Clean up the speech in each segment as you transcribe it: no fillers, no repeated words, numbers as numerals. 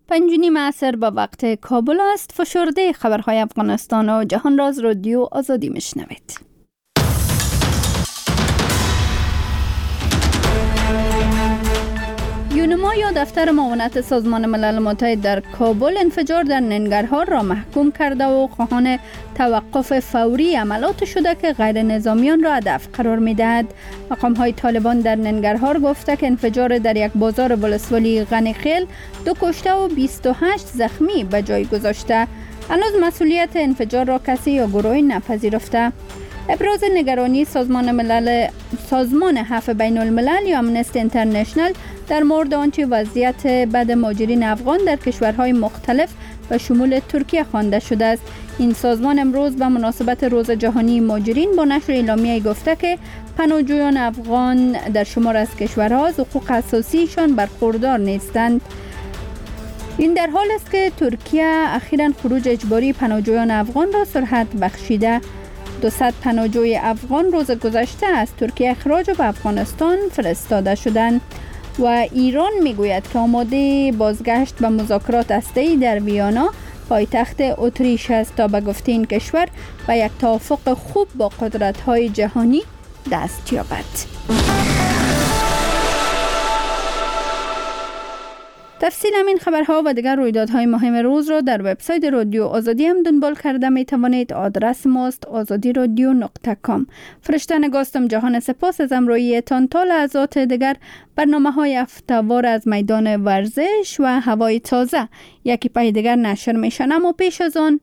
5:30 عصر به وقت کابل است. فشرده خبرهای افغانستان و جهان را از رادیو آزادی میشنوید. یونما یا دفتر معاونت سازمان ملل متحد در کابل انفجار در ننگرهار را محکوم کرده و خواهان توقف فوری عملات شده که غیر نظامیان را هدف قرار می‌دهد. مقام‌های طالبان در ننگرهار گفته که انفجار در یک بازار ولسوالی غنیخیل 2 کشته و 28 زخمی به جای گذاشته. هنوز مسئولیت انفجار را کسی یا گروهی نپذیرفته. ابراز نگرانی سازمان عفو بین الملل یا امنستی اینترنشنال در مورد آنچه وضعیت بد مهاجرین افغان در کشورهای مختلف به شمول ترکیه خوانده شده است. این سازمان امروز به مناسبت روز جهانی مهاجرین با نشر اعلامیه گفته که پناهجویان افغان در شمار از کشورها از حقوق اساسیشان برخوردار نیستند. این در حال است که ترکیه اخیراً خروج اجباری پناهجویان افغان را سرعت بخشیده. 200 پناهجوی افغان روز گذشته از ترکیه اخراج و به افغانستان فرستاده شدند و ایران میگوید که آماده بازگشت به مذاکرات هسته‌ای در ویانا پایتخت اتریش است تا به گفته این کشور به یک توافق خوب با قدرت‌های جهانی دست یابد. تفصیل همین خبرها و دیگر رویدادهای مهم روز را در وبسایت رادیو آزادی هم دنبال کرده می توانید. آدرس ماست azadiradio.com. فرشته نگاستم جهان سپاس از همراهیتان. تا لحظات دیگر برنامه‌های هفته‌وار از میدان ورزش و هوای تازه یکی پای دیگر نشر میشن. اما پیش از آن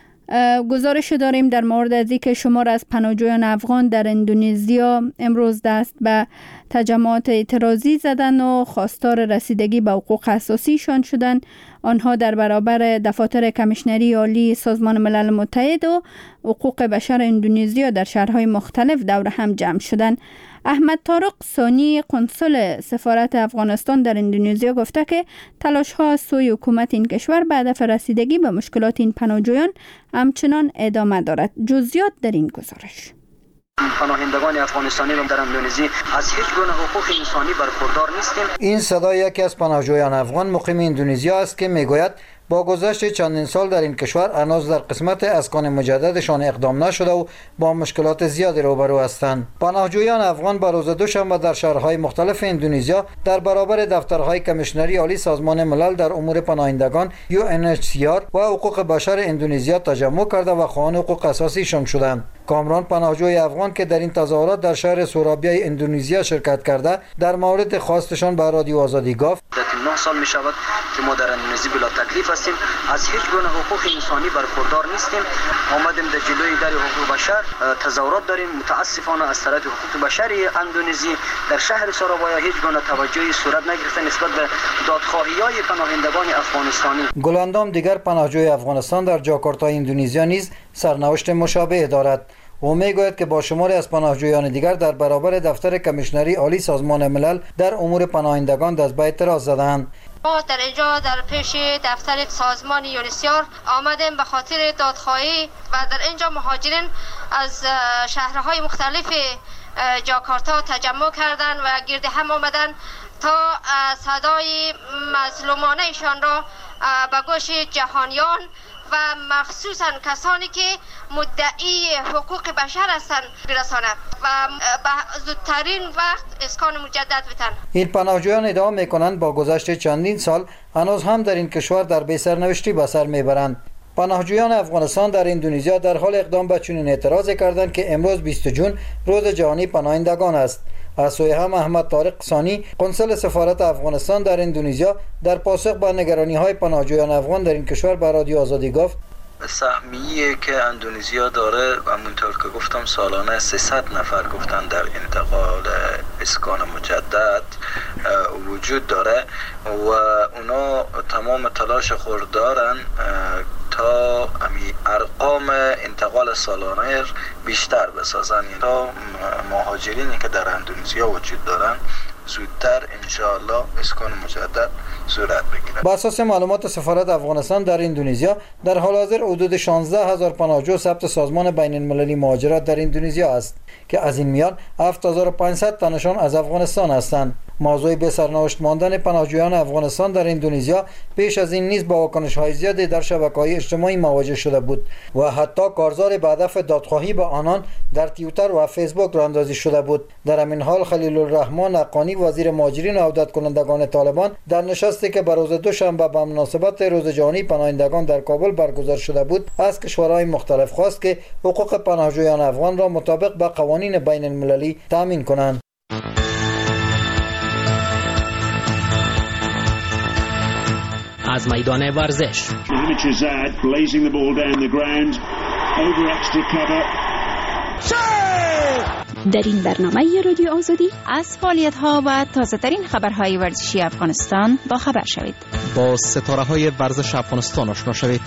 گزارش داریم در مورد از اینکه شمار از پناهجویان افغان در اندونزیا امروز دست به تجمعات اعتراضی زدن و خواستار رسیدگی به حقوق اساسیشان شدند. آنها در برابر دفاتر کمیشنری عالی سازمان ملل متحد و حقوق بشر اندونزیا در شهرهای مختلف دور هم جمع شدند. احمد طارق ثانی قنصل سفارت افغانستان در اندونزیا گفته که تلاش‌ها از سوی حکومت این کشور به هدف رسیدگی به مشکلات این پناهجویان همچنان ادامه دارد. جزئیات در این گزارش. پناهندگان افغانستانی در اندونزی از هیچ گونه حقوق انسانی برخوردار نیستیم. این صدای یکی از پناهجویان افغان مقیم اندونزیا است که میگوید با گذشت چندین سال در این کشور هنوز در قسمت اسکان مجددشان اقدام نشده و با مشکلات زیادی روبرو هستند. پناهجویان افغان به روز دوشنبه در شهرهای مختلف اندونزیا در برابر دفترهای کمیشنری عالی سازمان ملل در امور پناهندگان UNHCR و حقوق بشر اندونزیا تجمع کرده و خواهان حقوق اساسیشان شدند. کامران پناهجوی افغان که در این تظاهرات در شهر سورابیا اندونزیا شرکت کرده در مورد خواستشان به رادیو آزادی گفت: 9 سال می شود که ما در اندونزی بلا تکلیف هستیم، از هیچ گونه حقوق انسانی برخوردار نیستیم. آمدیم در جلوی در حقوق بشر تظاهرات داریم. متاسفانه از طرف حقوق بشری اندونزی در شهر سورابیا هیچ گونه توجهی صورت نگرفته نسبت به دادخواهی‌های پناهندگان افغانستانی. گلاندام دیگر پناهجوی افغانستان در جاکارتا اندونزیا نیز سرنوشت مشابه دارد. او میگوید که با شماری از پناهجویان دیگر در برابر دفتر کمیشنری عالی سازمان ملل در امور پناهندگان دست به اعتراض زدند. ما در اینجا در پیش دفتر سازمان یونیسیار آمدیم به خاطر دادخواهی و در اینجا مهاجرین از شهرهای مختلف جاکارتا تجمع کردند و گرد هم آمدن تا صدای مظلومانه‌شان را به گوش جهانیان و مخصوصا کسانی که مدعی حقوق بشر هستند برسانند و به زودترین وقت اسکان مجدد بتن. این پناهجویان ادعا میکنند با گذشت چندین سال هنوز هم در این کشور در بی سرنوشتی به سر میبرند. پناهجویان افغانستان در اندونزیا در حال اقدام به چنین اعتراض کردند که امروز 20 جون روز جهانی پناهندگان است. از سوی هم احمد طارق ثانی قنصل سفارت افغانستان در اندونزیا در پاسخ به نگرانی‌های پناهجویان افغان در این کشور به رادیو آزادی گفت: سهمیه‌ای که اندونزیا داره همونطور که گفتم سالانه 300 نفر گفتن در انتقال اسکان مجدد وجود داره و اونا تمام تلاش خود دارن تا ارقام انتقال سالانه بیشتر بسازن. تا مهاجرینی که در اندونزیا وجود دارن زودتر انشاءالله اسکان مجدد صورت بگیرد. بر اساس معلومات سفارت افغانستان در اندونزیا در حال حاضر حدود 16,000 پناهجو ثبت سازمان بین المللی مهاجرت در اندونزیا است که از این میان 7,500 تنشان از افغانستان هستند. موضوع به سرنوشت ماندن پناهجویان افغانستان در اندونزیا پیش از این نیز با واکنش‌های زیادی در شبکه‌های اجتماعی مواجه شده بود و حتی کارزار به هدف دادخواهی به آنان در توییتر و فیسبوک راندازی شده بود. در همین حال خلیل الرحمن حقانی وزیر مهاجرین و عودت کنندگان طالبان در نشستی که به روز دوشنبه به مناسبت روز جهانی پناهندگان در کابل برگزار شده بود از کشورهای مختلف خواست که حقوق پناهجویان افغان را مطابق با قوانین بین المللی تامین کنند. از میدان ورزش در این برنامه رادیو آزادی از فعالیت‌ها و تازه‌ترین خبرهای ورزشی افغانستان با خبر شوید. با ستاره‌های ورزش افغانستان آشنا شوید.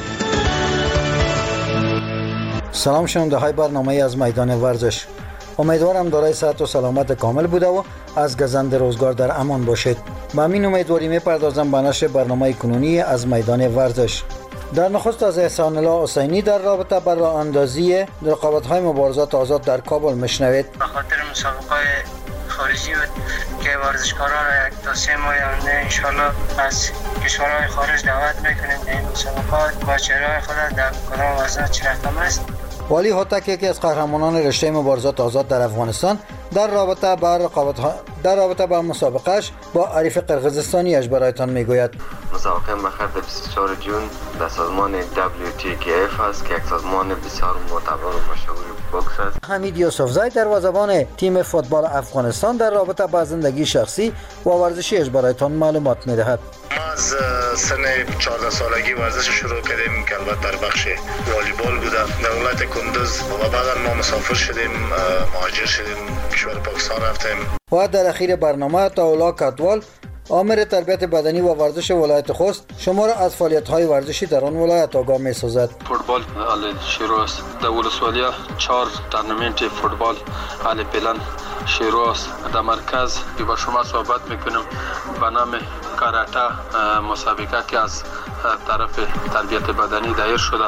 سلام شنونده‌های برنامه از میدان ورزش. امیدوارم دارای صحت و سلامت کامل بوده و از گزند روزگار در امان باشید. با این امیدواری میپردازم به نشر برنامه کنونی از میدان ورزش. در نخست از احسان الله حسینی در رابطه با راه اندازی رقابت‌های مبارزات آزاد در کابل میشنوید. به خاطر مسابقات خارجی بود که ورزشکاران را یک تا 3 ماه آینده انشالله از کشورهای خارج دعوت میکنیم در این مسابقات با چهره‌های خود در کدام وزن چه رقم است. والی هوتک یکی از قهرمانان رشته مبارزات آزاد در افغانستان در رابطه با مسابقهش با عریف قرقیزستانیش برایتان میگوید. مسابقه مخرد 24 جون در سازمان WTKF است که یک سازمان بسیار معتبر و مشهور بوکس است. حمید یوسفزی دروازه‌بان تیم فوتبال افغانستان در رابطه با زندگی شخصی و ورزشیش برایتان معلومات میدهد. ما از سن 14 سالگی ورزش شروع کردیم که البته در بخش والیبال بوده در ولایت کندوز و بعدا ما مسافر شدیم، مهاجر شدیم، کشور پاکستان رفتیم. و در اخیر برنامه تاولا کدوال آمر تربیت بدنی و ورزش ولایت خوست شما را از فعالیت‌های ورزشی در آن ولایت آگاه می‌سازد. فوتبال حال شروع است. در ولسوالی 4 تورنمنت فوتبال حال پلان شروع است. در مرکز که با شما صحبت می‌کنم به نام کاراته مسابقه که از طرف تربیت بدنی دایر شده.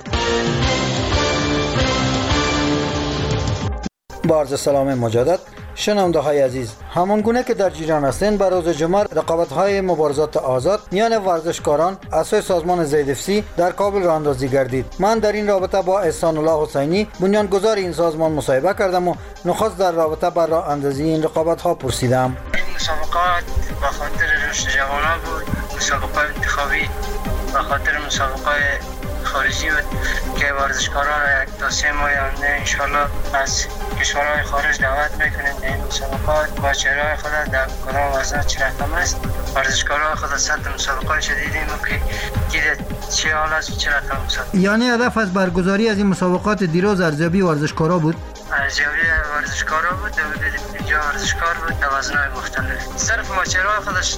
با عرض سلام مجدد شنونده های عزیز، همان گونه که در جریان هستند بر روز جمعه رقابت های مبارزات آزاد میان ورزشکاران از سوی سازمان زیدفسی در کابل راه اندازی گردید. من در این رابطه با احسان الله حسینی بنیانگذار این سازمان مصاحبه کردم و نخست در رابطه با راه اندازی این رقابت ها پرسیدم. این مسابقات به خاطر رشد جوانان بود، مسابقات انتخابی به خاطر مسابقات خارجی بود که ورزشکاران را یک تا 3 ماه آینده انشالله از کشورهای خارج دعوت میکنیم در این مسابقات با چهره‌های خود در کدام وزن چه رقم است. ورزشکاران خود سطح مسابقات دیدیم که چه حال است و چه رقم مسابقات. یعنی هدف از برگزاری از این مسابقات دیروز ارزیابی ورزشکارا بود؟ ارزیابی ورزشکارا بود، اینجا ورزشکار بود در وزن‌های مختلف. صرف ما چهره‌های خودش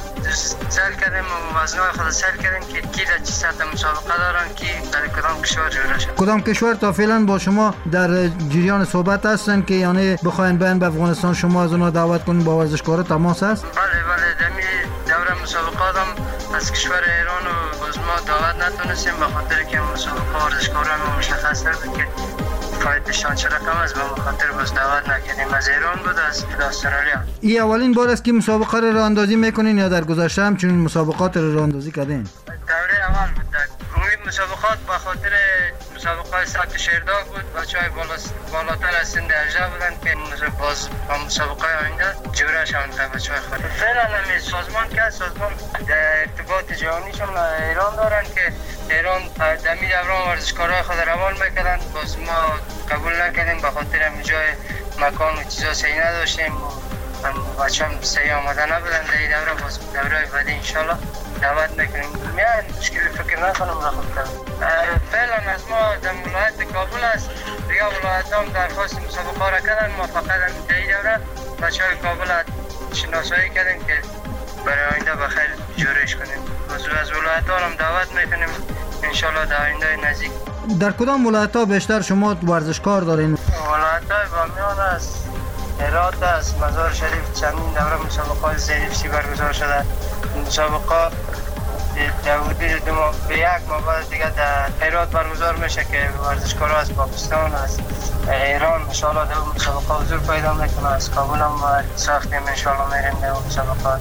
سل کردیم و وزن‌های خود سل کردیم که کی در چه سطح مسابقه دارن، کی در کدام کشور جوړه شد. کدام کشور تا فعلا با شما در جریان صحبت هستن که یعنی بخواین بیان به افغانستان شما از اونها دعوت کنین با ورزشکارا تماس است؟ بله دمی دوره مسابقات هم از کشور ایران و باز ما دعوت نتونستیم به خاطر که مسابقه ورزشکاران مشخص نبود که فایدهشان چه رقم است، به خاطر باز دعوت نکردیم. از ایران بود، از استرالیا. این اولین بار است که مسابقه را راه اندازی میکنین یا در گذشته هم چنین مسابقات را راه اندازی کردین؟ دوره اول بود. این مسابقات به خاطر مسابقات ثبت شیردار بود، بچه‌های بالاتر از سن 18 بودن که باز با مسابقه آینده جوره شوند بچه‌های خود. فعلا همین سازمان که سازمان در ارتباط جهانیشون ایران دارن که ایران دمی دوران ورزشکارای خود روان میکردن، باز ما قبول نکردیم به خاطر جای مکان و چیزا صحیح نداشتیم. بچه‌ها صحیح آماده نبودن در این دوره، باز دوره بعدی انشالله دعوت میکنیم. میان مشکلی فکر نکنم نخواهد. فعلا از ما در ولایت کابل است، دیگه ولایت هم درخواست مسابقه را کردن، ما فقط در این دوره بچه‌های کابل شناسایی کردیم که برای آینده بخیر جورش کنیم. از ولایت ها هم دعوت میکنیم انشالله در آینده نزدیک. در کدام ولایت ها بیشتر شما ورزشکار دارین؟ ولایت های بامیان است، هرات است. مزار شریف چندین دوره مسابقات زیرفسی برگزار شده. مسابقات داودی به یک ماه بعد دیگه در هرات برگزار میشه که ورزشکارا از پاکستان، از ایران ان شاء الله در مسابقات حضور پیدا میکنه. از کابل هم ساختیم ان شاء الله میریم در مسابقات.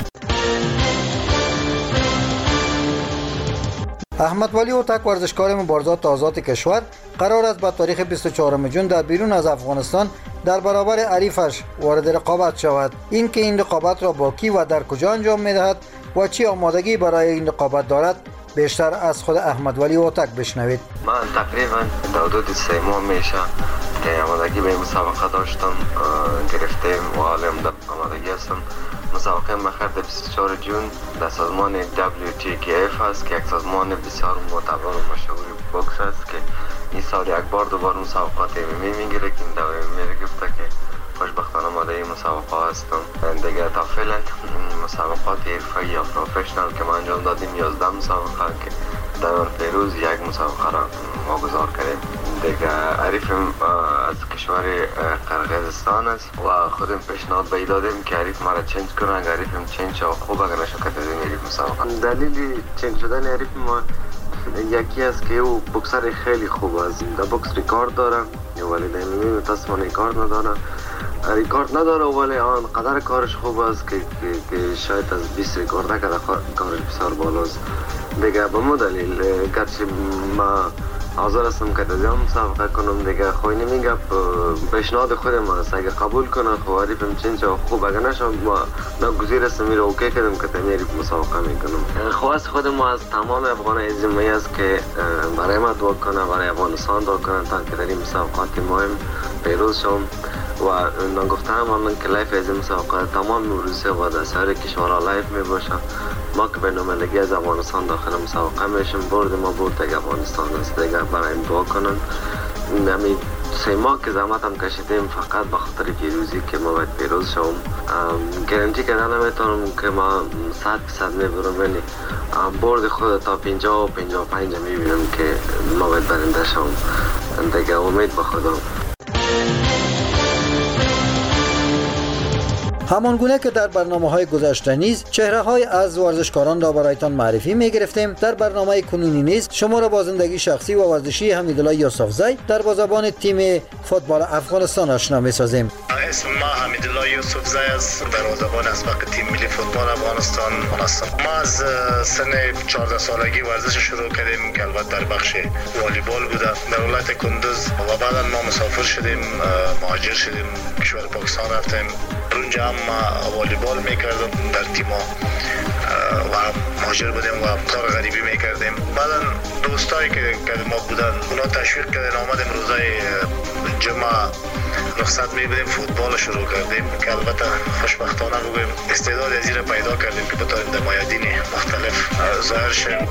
احمد ولی اوتک ورزشکار مبارزات آزاد کشور قرار است با تاریخ 24 جون در بیرون از افغانستان در برابر حریفش وارد رقابت شود. اینکه این رقابت را با کی و در کجا انجام می‌دهد و چی آمادگی برای این رقابت دارد بیشتر از خود احمد ولی اوتک بشنوید. من تقریبا حدود 3 ماه میشه که آمادگی به مسابقه داشتم گرفتیم و حالا آمادگی هستم. مسابقه مخرد 24 جون در سازمان WTKF است که یک سازمان بسیار معتبر و مشهور بوکس است که این سال یک بار دوباره مسابقات MMA میگیره که این دوره MMA گفته که خوشبختانه آماده این مسابقه هستم. دیگه تا فعلا مسابقات حرفه‌ای یا پروفشنال که ما انجام دادیم 11 مسابقه که در پیروز یک مسابقه را واگذار کردیم. دیگه حریفم از کشور قرقیزستان است و خودم پیشنهاد به دادیم که حریف مرا چنج کنه. اگر حریفم چنج شد خوب، اگر نشد دیدیم حریف مسابقه. دلیل چنج شدن حریف ما یکی است که او بوکسر خیلی خوب است. در بوکس ریکارد داره ولی در MMA متاسفانه ریکارد نداره ولی آنقدر کارش خوب است که شاید از 20 ریکارد نکرده. کارش بسیار بالاست. دیگه به مو دلیل گرچه ما حاضر هستم که در مسابقه کنم. دیگه خوی نمیگه پیشنهاد خودم است. اگه قبول کنه خب حریفم چنچه خوب، اگه نشد ما ناگزیر هستم میره اوکی کردم که تمیری مسابقه میکنم. خواست خودم از تمام افغان عزیزی است که برای ما دعا کنه، برای افغانستان دعا کنه تا که در این مسابقات مهم پیروز شم و نگفتم من که لایف از این مسابقه تمام روسیه و در سایر کشورها لایف می باشه. ما که بین‌المللی از افغانستان داخل مسابقه میشیم. برد ما برد دیگه افغانستان است. دیگه برای این دعا کنن. نمی 3 ماه که زحمت هم کشیدیم فقط به خاطر پیروزی که ما باید پیروز شوم. گارانتی کردن نمیتونم که ما 100% میبرم، ولی برد خود تا 50 و 55 میبینم که ما باید برنده شوم. دیگه امید به خدا. همان گونه که در برنامه‌های گذشته نیز چهره‌های از ورزشکاران را برایتان معرفی می‌گرفتیم، در برنامه کنونی نیز شما را با زندگی شخصی و ورزشی حمیدالله یوسفزی در بازرگان تیم فوتبال افغانستان آشنا می‌سازیم. اسم ما حمیدالله یوسفزی است، دروازه‌بان اسبق تیم ملی فوتبال افغانستان هستم. ما از سن 14 سالگی ورزش شروع کردیم که البته در بخش والیبال بوده. در ولایت کندوز و بعدا ما مسافر شدیم، مهاجر شدیم، کشور پاکستان رفتیم. اونجا هم والیبال میکردم در تیما و مهاجر بودیم و کار غریبی میکردیم. بعدا دوستایی که ما بودن اونا تشویق کردن آمدیم روزای جمعه رخصت میبودیم فوتبال شروع کردیم که البته خوشبختانه بگویم استعداد از این پیدا کردیم که بتوانیم در میادین مختلف ظاهر شیم.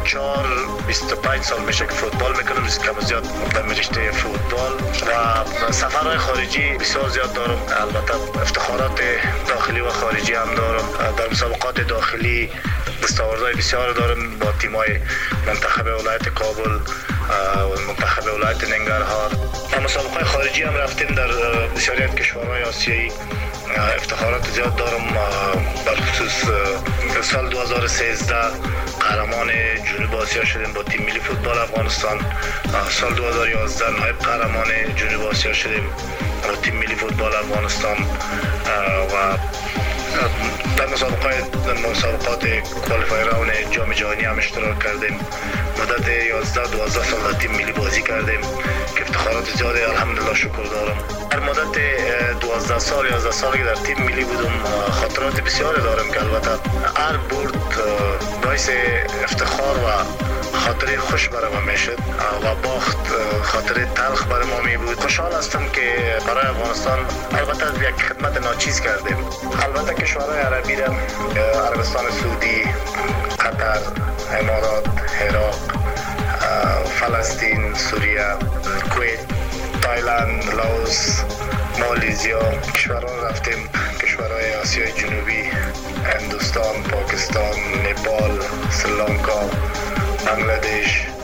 24-25 سال میشه که فوتبال میکنم، کم زیاد در رشته فوتبال و سفرهای خارجی بسیار زیاد دارم. البته افتخارات داخلی و خارجی هم دارم. در مسابقات داخلی دستاوردهای بسیار دارم با تیمای منتخب ولایت کابل و منتخب ولایت ننگرهار. مسابقات خارجی هم رفتیم در بسیاری از کشورهای آسیایی. افتخارات زیاد دارم. بالخصوص سال 2013 قهرمان جنوب آسیا شدیم با تیم ملی فوتبال افغانستان. سال 2011 نایب قهرمان جنوب آسیا شدیم با تیم ملی فوتبال افغانستان و در مسابقات کوالیفایر راوند جام جهانی هم اشتراک کردیم. مدت 11-12 سال در تیم ملی بازی کردیم که افتخارات زیادی الحمدلله شکر دارم. در مدت 12 سال 11 سال که در تیم ملی بودم خاطرات بسیاری دارم که البته هر برد باعث افتخار و خاطره خوش برای ما میشد و باخت خاطره تلخ برای ما می بود. خوشحال هستم که برای افغانستان البته یک خدمت ناچیز کردیم. البته کشورهای عربی را عربستان سعودی، قطر، امارات، عراق، فلسطین، سوریه، کویت، تایلند، لاوس، مالزیا کشورها رفتیم. کشورهای آسیای جنوبی، هندوستان، پاکستان، نپال، سریلانکا، بنگلادش،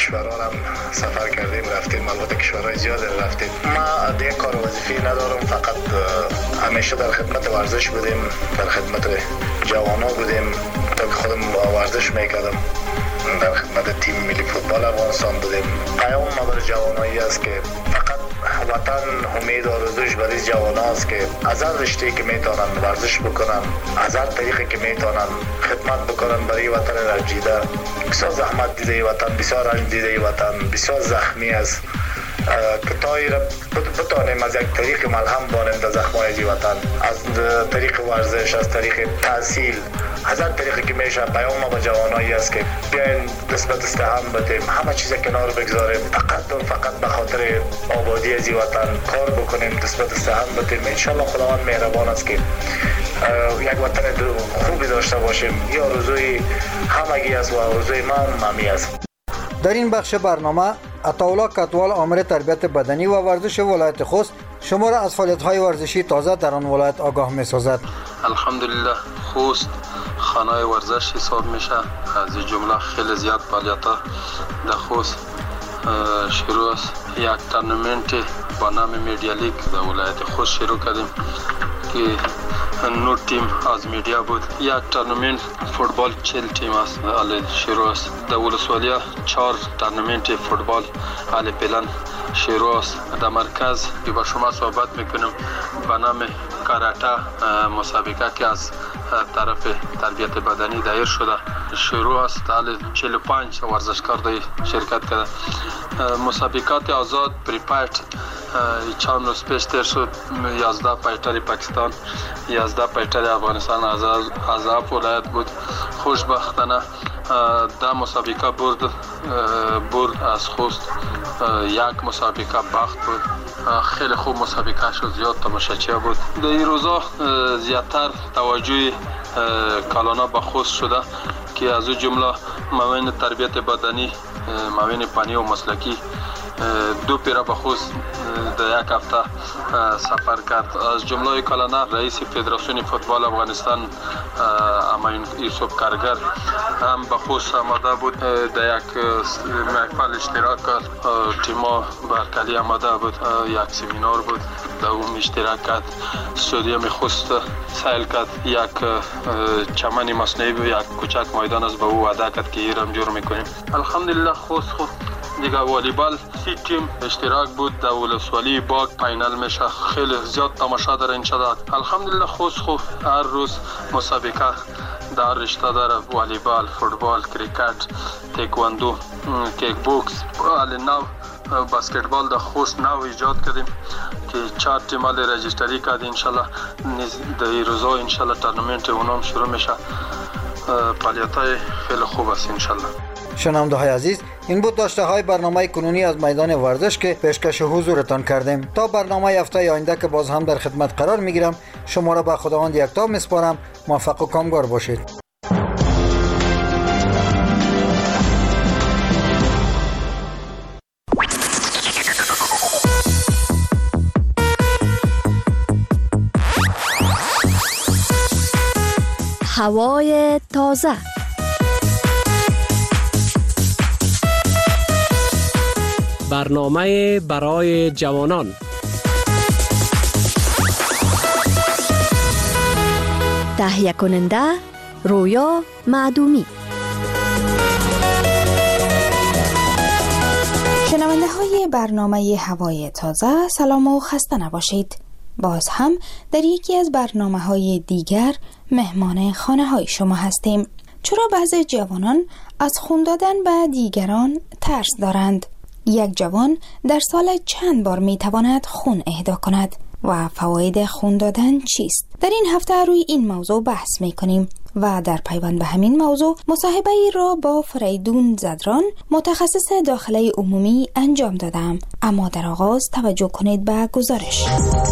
کشورها هم سفر کردیم رفتیم، البته کشورهای زیاد رفتیم. ما دیگه کار وظیفی ندارم، فقط همیشه در خدمت ورزش بودیم، در خدمت جوانان بودیم تا که خودم ورزش میکردم، در خدمت تیم ملی فوتبال افغانستان بودیم. پیام ما برای جوانایی است که فقط وطن امید و آرزوش برای جوانان است که از هر رشته‌ای که میتونن ورزش بکنن، از هر طریقی که میتونن خدمت بکنن برای وطن رنجیده. بسیار زحمت دیده وطن، بسیار رنج دیده وطن، بسیار زخمی است که تا بتانیم از یک طریق ملهم بانیم در زخمای وطن، از طریق ورزش، از طریق تحصیل، از هر طریقی که میشه. پیام ما با جوانایی است که بیاین نسبت استحام بدیم، همه چیز کنار بگذاریم، فقط به خاطر آبادی از وطن کار بکنیم، نسبت استحام بدیم. انشالله خداوند مهربان است که یک وطن خوبی داشته باشیم. یا آرزوی همگی است و آرزوی ما هم است. در این بخش برنامه عطاالله کتوال آمر تربیت بدنی و ورزش ولایت خوست شما را از فعالیت‌های ورزشی تازه در آن ولایت آگاه می‌سازد. الحمدلله خوست خانه ورزش حساب میشه. از این جمله خیلی زیاد فعالیت‌ها در خوست شروع است. یک تورنمنت با نام میدیا لیگ در ولایت خوست شروع کردیم که 9 تیم از میدیا بود. یک تورنمنت فوتبال 40 تیم است شروع است. در ولسوالی 4 تورنمنت فوتبال حال پلان شروع است. در مرکز که با شما صحبت میکنم به نام کاراته مسابقه که از طرف تربیت بدنی دایر شده شروع است. حال 45 ورزشکار در شرکت کرده. مسابقات آزاد پریپایت چند روز پیش تیر شد. 11 پایتر پاکستان، 11 پایتر افغانستان از ولایت بود. خوشبختانه ده مسابقه برد از خوست. یک مسابقه بخت بود. خیلی خوب مسابقه شد، زیاد تماشاچی بود. در این روزا زیادتر توجه کالانا به خوست شده که از او جمله معاون تربیت بدنی، معاون فنی و مسلکی 2 پیرا به خوست در یک هفته سفر کرد. از جمله کالانا رئیس فدراسیون فوتبال افغانستان امین یوسف کارگر هم به خوست آمده بود. در یک محفل اشتراک کرد. تیما برکلی آمده بود. یک سمینار بود در اون اشتراک کرد. استادیوم خوست سیل کرد. یک چمن مصنوعی بود، یک کوچک میدان است به او وعده کرد که ایرم جور میکنیم. الحمدلله خوست خود دیگه والیبال 30 تیم اشتراک بود در ولسوالی باغ فینال میشه. خیلی زیاد تماشا داره انشالله. الحمدلله خوست خوب هر روز مسابقه در رشته داره. والیبال، فوتبال، کریکت، تکواندو، کیک بوکس، نو بسکتبال در خوست نو ایجاد کردیم که 4 تیم رجیستری کرد. انشالله در این روزا انشالله تورنمنت اونم شروع میشه. فعالیت‌های خیلی خوب است انشالله. شنونده‌های عزیز، این بود داشته‌های برنامه کنونی از میدان ورزش که پیشکش حضورتان کردیم. تا برنامه هفته آینده که باز هم در خدمت قرار میگیرم، شما را به خداوند یکتا میسپارم. موفق و کامگار باشید. هوای تازه. برنامه برای جوانان. تهیه کننده رویا معدومی. شنونده های برنامه هوای تازه، سلام و خسته نباشید. باز هم در یکی از برنامه های دیگر مهمان خانه های شما هستیم. چرا بعضی جوانان از خون دادن به دیگران ترس دارند؟ یک جوان در سال چند بار می تواند خون اهدا کند و فواید خون دادن چیست؟ در این هفته روی این موضوع بحث می کنیم و در پیوند به همین موضوع مصاحبه ای را با فریدون زدران متخصص داخله عمومی انجام دادم. اما در آغاز توجه کنید به گزارش.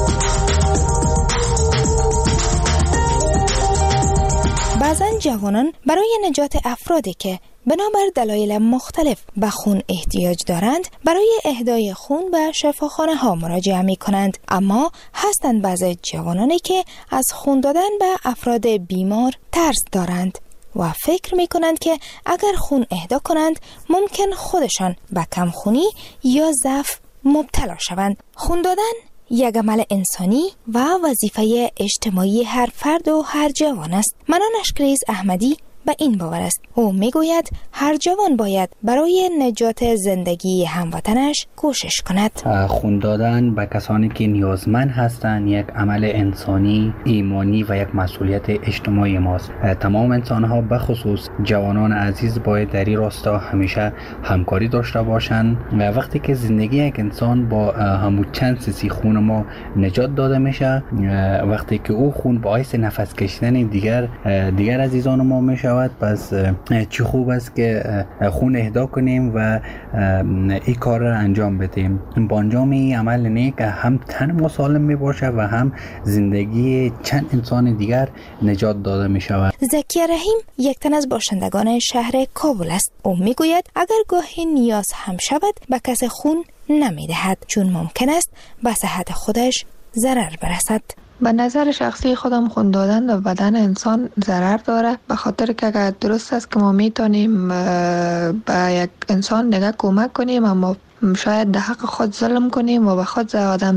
بعضا جوانان برای نجات افرادی که بنابر دلایل مختلف به خون احتیاج دارند برای اهدای خون به شفاخانه ها مراجعه می کنند. اما هستند بعضی جوانانی که از خون دادن به افراد بیمار ترس دارند. و فکر می کنند که اگر خون اهدا کنند ممکن خودشان به کمخونی یا ضعف مبتلا شوند. خون دادن یک عمل انسانی و وظیفه اجتماعی هر فرد و هر جوان است. منان اشکریز احمدی به این باور است. او میگوید هر جوان باید برای نجات زندگی هموطنش کوشش کند. خون دادن به کسانی که نیازمند هستند یک عمل انسانی، ایمانی و یک مسئولیت اجتماعی ماست. تمام انسان ها به خصوص جوانان عزیز باید در این راستا همیشه همکاری داشته باشند. وقتی که زندگی یک انسان با همون چند سیسی خون ما نجات داده میشه، وقتی که او خون باعث نفس کشیدن دیگر عزیزان ما میشه، پس چه خوب است که خون اهدا کنیم و این کار را انجام بدیم. با انجام این عمل نیک هم تن ما سالم می باشه و هم زندگی چند انسان دیگر نجات داده می شود. زکی رحیم یک تن از باشندگان شهر کابل است. او می گوید اگر گاهی نیاز هم شود به کس خون نمی دهد، چون ممکن است به صحت خودش ضرر برسد. به نظر شخصی خودم خون دادن به بدن انسان ضرر داره، به خاطر که اگر درست است که ما میتونیم به یک انسان دیگه کمک کنیم، اما شاید در حق خود ظلم کنیم و به خود آدم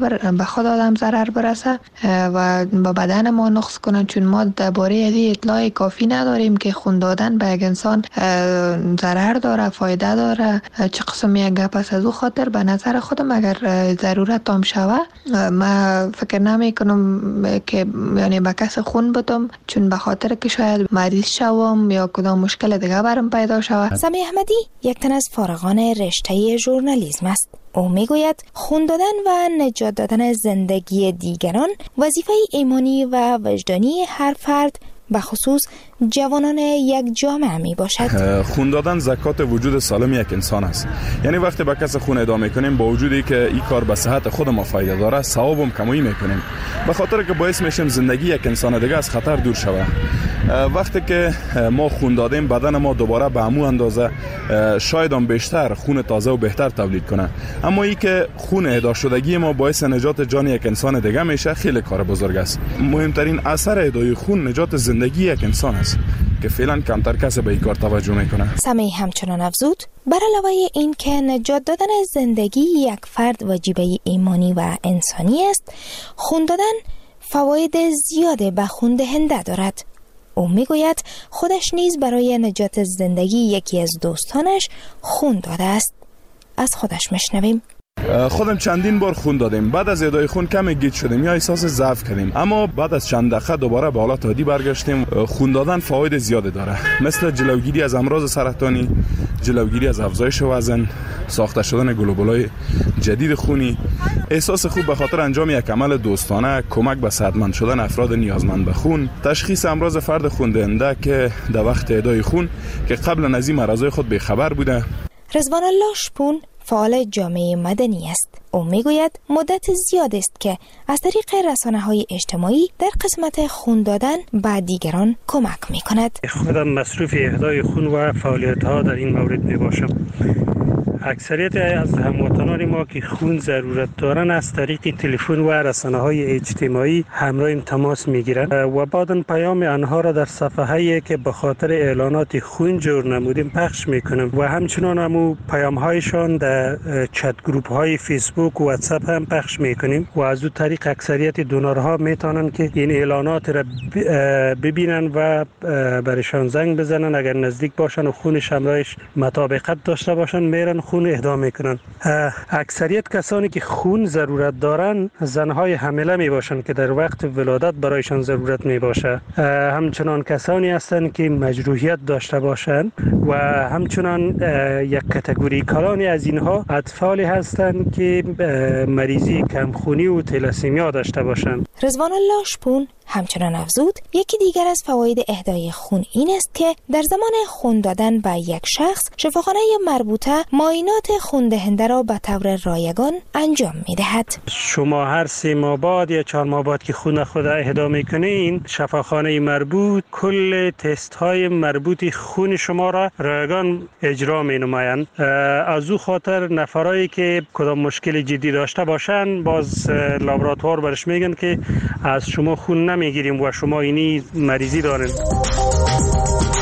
ضرر برسه و به بدن ما نقص کنن، چون ما درباره این اطلاع کافی نداریم که خون دادن به یک انسان ضرر داره، فایده داره، چه قسم یک گپ است. از او خاطر به نظر خودم اگر ضرورت هم شوه من فکر نمی کنم که یعنی به کس خون بدم، چون به خاطر که شاید مریض شوم یا کدام مشکل دیگه برام پیدا شوه. سمی احمدی یک تن از فارغان رشته ژورنالیسم است. او میگوید خون دادن و نجات دادن زندگی دیگران وظیفه ایمانی و وجدانی هر فرد به خصوص جوانان یک جامعه می باشد. خون دادن زکات وجود سالم یک انسان است. یعنی وقتی به کس خون اهدا میکنیم با وجودی که این کار به صحت خود ما فایده داره، ثواب هم کمایی میکنیم، به خاطر که باعث میشیم زندگی یک انسان دیگه از خطر دور شود. وقتی که ما خون دادیم بدن ما دوباره به همون اندازه شاید هم بیشتر خون تازه و بهتر تولید کنه، اما این که خون اهدا شدگی ما باعث نجات جان یک انسان دیگه میشه خیلی کار بزرگ است. مهمترین اثر اهدای خون نجات زندگی یک انسان است که فعلا کمتر کسی به این کار توجه میکنه. سمی همچنان افزود بر علاوه این که نجات دادن زندگی یک فرد وجیبه ایمانی و انسانی است، خون دادن فواید زیاد به خون دهنده دارد. او میگوید خودش نیز برای نجات زندگی یکی از دوستانش خون داده است. از خودش میشنویم. خودم چندین بار خون دادیم، بعد از اهدای خون کمی گیج شدیم یا احساس ضعف کردیم، اما بعد از چند دقیقه دوباره به حالت عادی برگشتیم. خون دادن فواید زیادی داره، مثل جلوگیری از امراض سرطانی، جلوگیری از افزایش وزن، ساخته شدن گلوبولای جدید خونی، احساس خوب به خاطر انجام یک عمل دوستانه، کمک به صحتمند شدن افراد نیازمند به خون، تشخیص امراض فرد خون دهنده که در وقت اهدای خون که قبل از این مرضای خود بی‌خبر بوده. رضوان الله شپون فعال جامعه مدنی است. او میگوید مدت زیاد است که از طریق رسانه‌های اجتماعی در قسمت خون دادن به دیگران کمک می‌کند. خودم مصروف اهدای خون و فعالیت‌ها در این مورد میباشم. اکثریت از هموطنان ما که خون ضرورت دارن از طریق تلفن و رسانه‌های اجتماعی همراه تماس میگیرند و بعداً پیام آنها را در صفحه‌ای که به خاطر اعلانات خون جور نمودیم پخش میکنیم و همچنان همو پیام‌هایشان در چت گروپ‌های فیسبوک و واتساپ هم پخش میکنیم و از اون طریق اکثریت دونرها میتونن که این اعلانات را ببینن و برشان زنگ بزنن. اگر نزدیک باشن و خونش همراهش مطابقت داشته باشن میرن خون اهدا میکنن. اکثریت کسانی که خون ضرورت دارن زنهای حامله می باشن که در وقت ولادت برایشان ضرورت می باشه. همچنان کسانی هستند که مجروحیت داشته باشند و همچنان یک کاتگوری کلانی از اینها اطفالی هستند که مریضی کمخونی و تلاسیمیا داشته باشند. رضوان الله شپون همچنان افزود یکی دیگر از فواید اهدای خون این است که در زمان خون دادن به یک شخص شفاخانه مربوطه معاینات خون دهنده را به طور رایگان انجام می‌دهد. شما هر 3 ماه بعد یا 4 ماه بعد که خون خود اهدا می‌کنین شفاخانه مربوط کل تست های مربوط خون شما را رایگان اجرا می‌نمایند. از او خاطر نفرایی که کدام مشکل جدی داشته باشند باز لابراتوار برش میگن که از شما خون نمیگیریم و شما اینی مریضی دارین.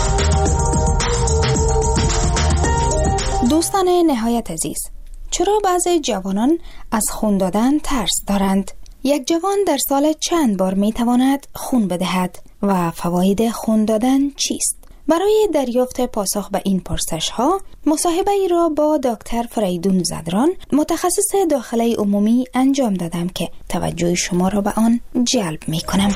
دوستان نهایت عزیز، چرا بعضی جوانان از خون دادن ترس دارند؟ یک جوان در سال چند بار می تواند خون بدهد و فواید خون دادن چیست؟ برای دریافت پاسخ به این پرسش ها مصاحبه ای را با دکتر فریدون زدران متخصص داخله عمومی انجام دادم که توجه شما را به آن جلب می کنم.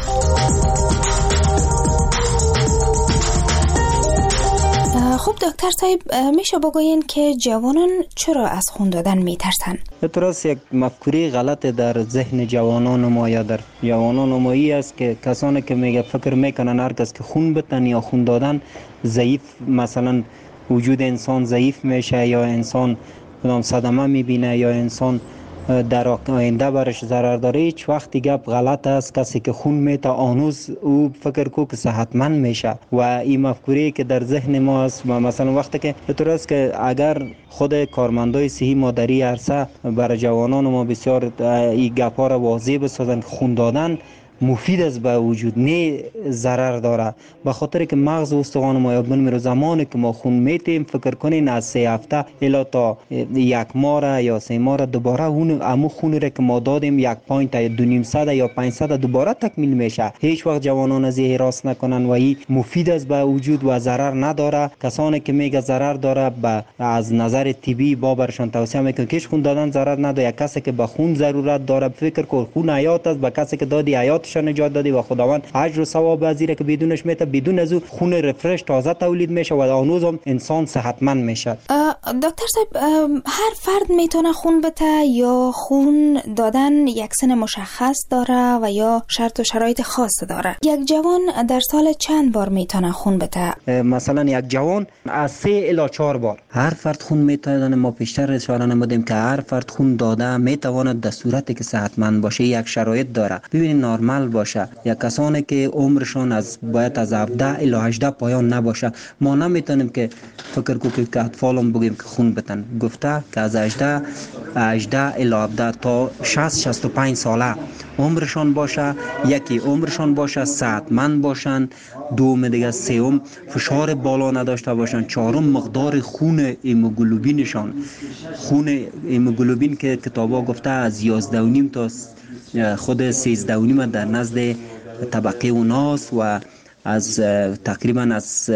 خب دکتر صاحب، میشه بگوین که جوانان چرا از خون دادن میترسن؟ درست یک مفکوره غلط در ذهن جوانان ما یا در جوانان مایی است که کسانی که میگه فکر میکنن هر کس که خون بدن یا خون دادن ضعیف، مثلا وجود انسان ضعیف میشه یا انسان صدمه میبینه یا انسان در آینده برش ضرر داره. هیچ وقتی گپ غلط است. کسی که خون میته آنوز او فکر کو که صحتمند میشه و این مفکوره که در ذهن ما است. و مثلا وقتی که اینطور است که اگر خود کارمندای صحی مادری عرصه برای جوانان ما بسیار این گپا را واضح بسازن که خون دادن مفید است به وجود، نه ضرر داره. به خاطر که مغز و استخوان ما یاد بنمیره. زمانی که ما خون میتیم فکر کنین از 3 هفته الی تا 1 ماه یا 3 ماه دوباره اون خون را که ما دادیم 1 پوینت یا 200 یا 500 دوباره تکمیل میشه. هیچ وقت جوانان از این راست نکنن و این مفید است به وجود و ضرر نداره. کسانی که میگه ضرر داره از نظر طبی بابرشان توصیه میکنه که خون دادن ضرر نداره. کسی که به خون ضرورت داره فکر کن خون حیات است. به کسی که دادی حیات نجات دادی و خداوند اجر و ثواب ازیره که بدونش میته، بدون از خون رفرش تازه تولید میشه و آنوز هم انسان صحتمند میشه. دکتر صاحب، هر فرد میتونه خون بده یا خون دادن یک سن مشخص داره و یا شرط و شرایط خاص داره؟ یک جوان در سال چند بار میتونه خون بده؟ مثلا یک جوان از 3 الی 4 بار. هر فرد خون میتونه. ما پیشتر اشاره نمودیم که هر فرد خون داده میتواند در صورتی که صحتمند باشه یک شرایط داره. ببینید نرمال باشه. یا کسانی که عمرشون باید از 17 الی 18 پایان نباشه. ما نمیتونیم که فکر کنیم که اطفالم بگیم که خون بدن. گفته که از 18 الی 17 تا 65 ساله عمرشون باشه. یکی عمرشون باشه، صحتمند باشن. دوم دیگه، سوم فشار بالا نداشته باشن. چهارم مقدار خون هیموگلوبینشان. خون هیموگلوبین که کتابا گفته از 11.5 تا خود 13.5 در نزد طبقه اوناست و از تقریبا از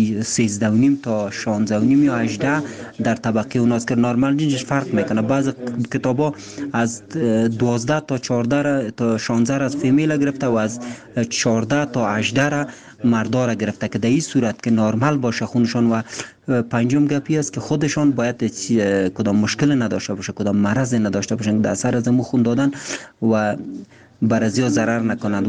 13.5 تا 16.5 یا 18 در طبقه اوناست که نرمال جنسش فرق میکنه. بعض کتابا از 12 تا 14 تا 16 از فیمیل گرفته و از 14 تا 18 مردا را گرفته که در این صورت که نرمال باشه خونشان. و پنجم گپی است که خودشان باید کدام مشکل نداشته باشه، کدام مرض نداشته باشن در اثر از خون دادن و برازیا ضرر نکنند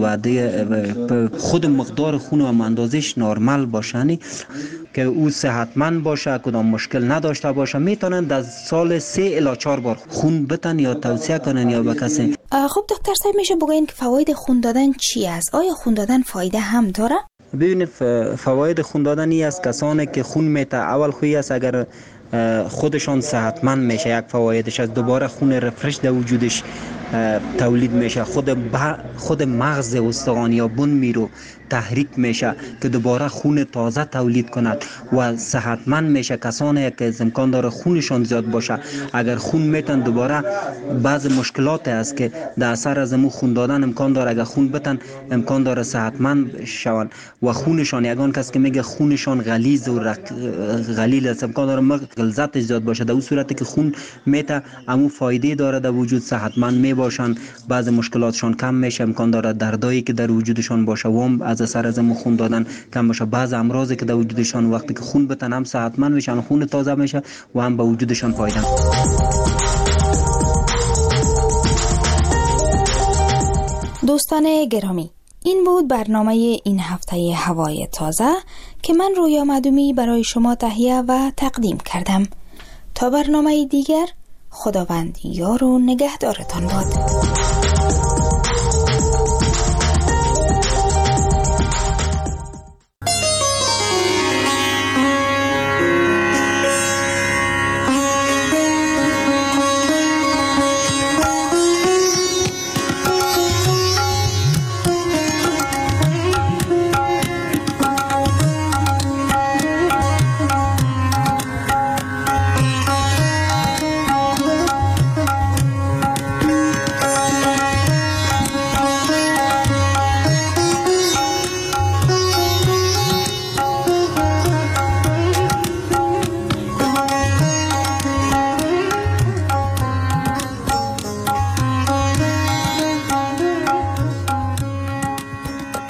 و خود مقدار خون و اندازش نرمال باشنی که او صحتمند باشه، کدام مشکل نداشته باشه. میتونن در سال 3 الی 4 بار خون بدن یا توصیه کنن یا به کسی. خب دکتر صاحب، میشه بگوین که فواید خون دادن چی است؟ آیا خون دادن فایده هم داره؟ ببینید فواید خون دادن ای است کسانی که خون میته اول خویی است اگر خودشان صحتمند میشه. یک فوایدش از دوباره خون رفرش در وجودش تولید میشه. خود مغز استخوان یا بن میرو تحریک میشه که دوباره خون تازه تولید کند و صحتمند میشه. کسانی که امکان داره خونشان زیاد باشه اگر خون میتن دوباره بعض مشکلات است که در اثر از خون دادن امکان داره اگر خون بتن امکان داره صحتمند شون و خونشان یگان کس که میگه خونشان غلیظ و غلیل است امکان داره غلظت زیاد باشه. در اون صورتی که خون میته امو فایده داره در وجود صحتمند می باشن. بعض مشکلاتشان کم میشه. امکان داره دردایی که در وجودشان باشه و از اثر از خون دادن کم باشه. بعض امراضی که در وجودشان وقتی که خون بتن هم صحتمند میشن، خون تازه میشه و هم به وجودشان فایده. دوستان گرامی، این بود برنامه این هفته هوای تازه که من رویا معدومی برای شما تهیه و تقدیم کردم. تا برنامه دیگر، خداوند یار و نگهدارتان باد.